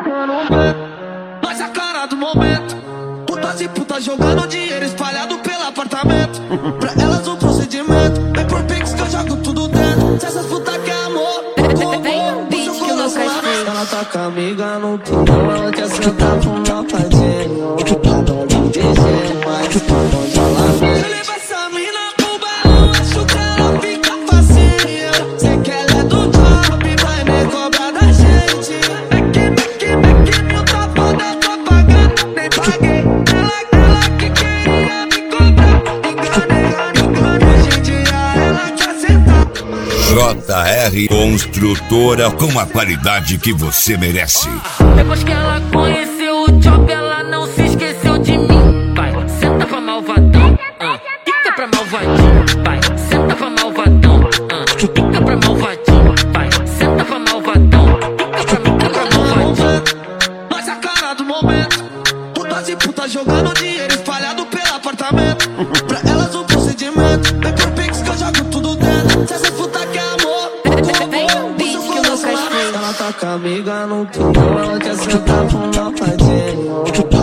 ficando bem. Mas a cara do momento, putas e putas jogando dinheiro espalhado pelo apartamento. Pra elas o procedimento, vem por Pix que eu jogo tudo dentro. Se essas putas quer amor, ela tá com a amiga no tubo, ela quer sentar pro meu padinho. Mas onde ela vem, eu levo essa mina pro balão, acho que ela fica facinho. Sei que ela é do top, vai nem cobrar da gente. Make, meu tá foda, tô pagando, nem paguei. Ela que queria me cobrar, enganei, hoje em dia ela quer sentar. JR Construtora, com a qualidade que você merece. Depois que ela conheceu o job, ela não se esqueceu de mim. Vai, senta pra malvadão, fica pra malvadinho. Vai, senta pra malvadão, fica pra malvadinho. Vai, senta pra malvadão, fica pra malvadinho. Mas a cara do momento, putas e putas jogando dinheiro espalhado pelo apartamento. Pra elas o procedimento, vem por Pix que eu jogo tudo dentro. Se essa puta quer amor, ela tá com a amiga no tubo, ela quer sentar pro meu padinho.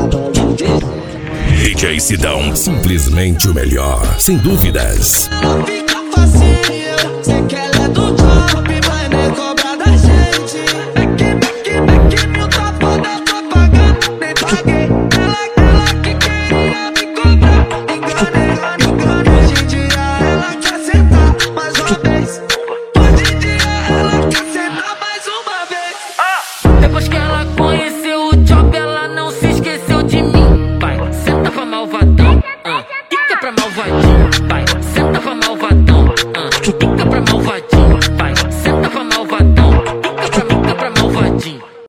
DJ Sidão, simplesmente o melhor, sem dúvidas. Ela fica facinho, sei que ela é do top, vai nem cobrar da gente. Make, meu tá foda, tô pagando, nem paguei. Ela que queria me cobrar, enganei, hoje em dia ela quer sentar mais uma vez. Hoje em dia ela quer sentar mais uma vez. Depois que ela